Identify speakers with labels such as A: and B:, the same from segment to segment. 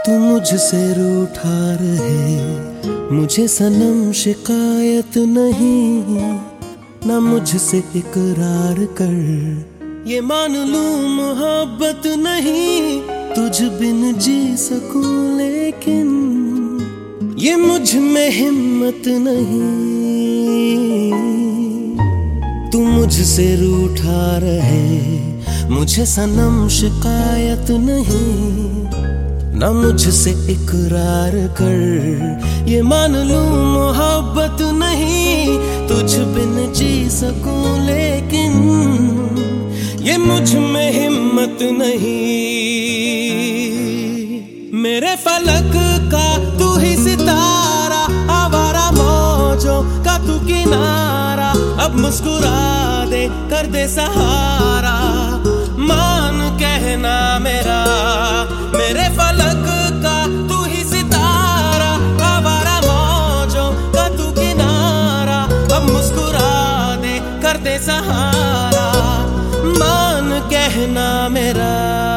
A: तू मुझसे रूठा रहे, मुझे सनम शिकायत नहीं, ना मुझसे इकरार कर, ये मान लूं मोहब्बत नहीं। तुझ बिन जी सकूं लेकिन ये मुझ में हिम्मत नहीं। तू मुझसे रूठा रहे, मुझे सनम शिकायत नहीं, ना मुझसे इकरार कर, ये मान लूं मोहब्बत नहीं। तुझ बिन जी सकूं लेकिन ये मुझ में हिम्मत नहीं। मेरे फलक का तू ही सितारा, आवारा मौजों का तू किनारा, अब मुस्कुरा दे कर दे सहारा, मान कहना मेरा। मेरे फलक का तू ही सितारा, आवारा मौजों का तू किनारा, अब मुस्कुरा दे कर दे सहारा, मान कहना मेरा।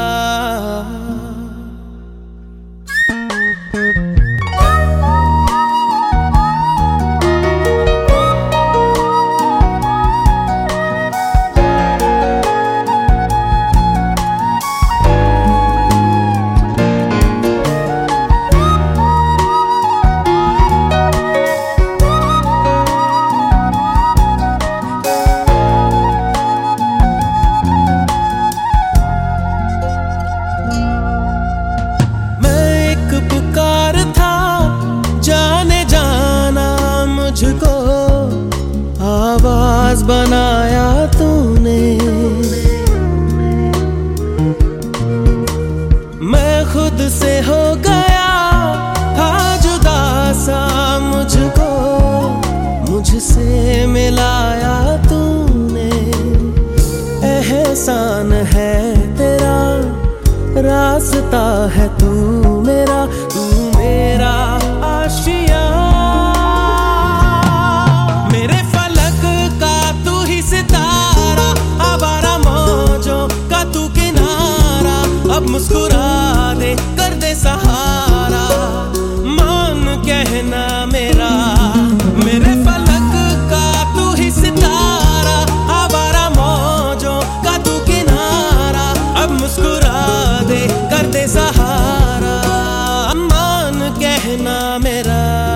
A: मुझको आवाज बनाया तूने, मैं खुद से हो गया था जुदा सा, मुझको मुझसे मिलाया तूने। एहसान है तेरा, रास्ता है तू मेरा, तू मेरा आशिया। अब मुस्कुरा दे कर दे सहारा, मान कहना मेरा। मेरे फलक का तू ही सितारा, आवारा मौजों का तू किनारा, अब मुस्कुरा दे कर दे सहारा, मान कहना मेरा।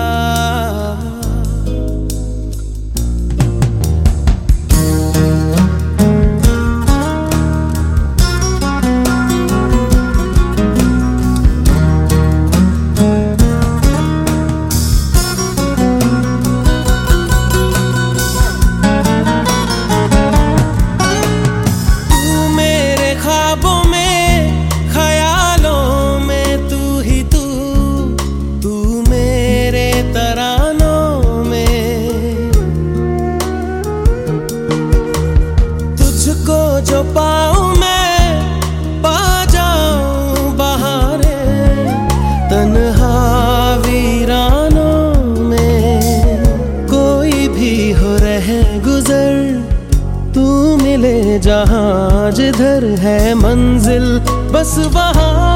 A: जो पाऊं मैं पा जाऊं बहारे, तन्हा वीरानों में कोई भी हो रहे गुजर, तू मिले जहां जिधर है मंजिल बस वहां।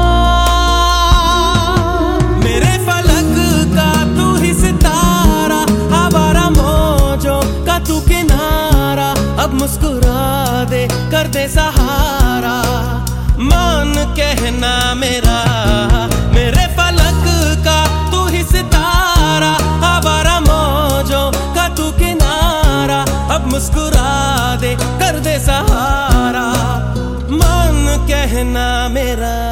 A: मेरे फलक का तू ही सितारा, आवारा मौजों का तू किनारा, अब मुस्कुरा दे कर दे सहारा, मान कहना मेरा। मेरे फलक का तू ही सितारा, आवारा मौजों का तू किनारा, अब मुस्कुरा दे कर दे सहारा, मान कहना मेरा।